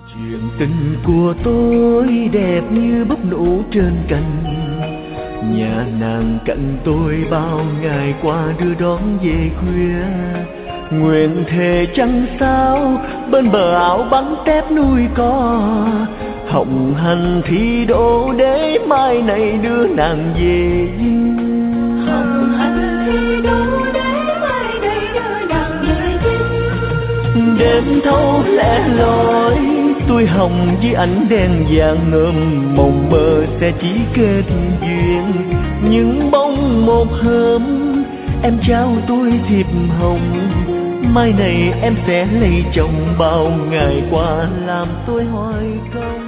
Chuyện tình của tôi đẹp như búp nụ trên cành, nhà nàng cạnh tôi bao ngày qua đưa đón về khuya. Nguyện thề trăng sao bên bờ áo bắn tép nuôi có, hồng hành thi đỗ để mai này đưa nàng về dinh. Hồng hành thi đỗ để mai này đưa nàng về dinh. Đêm thâu lẻ loi tôi hồng với ánh đèn vàng ngơm, mộng mơ sẽ chỉ kết duyên. Nhưng bỗng một hôm em trao tôi thiệp hồng, mai này em sẽ lấy chồng, bao ngày qua làm tôi hoài công.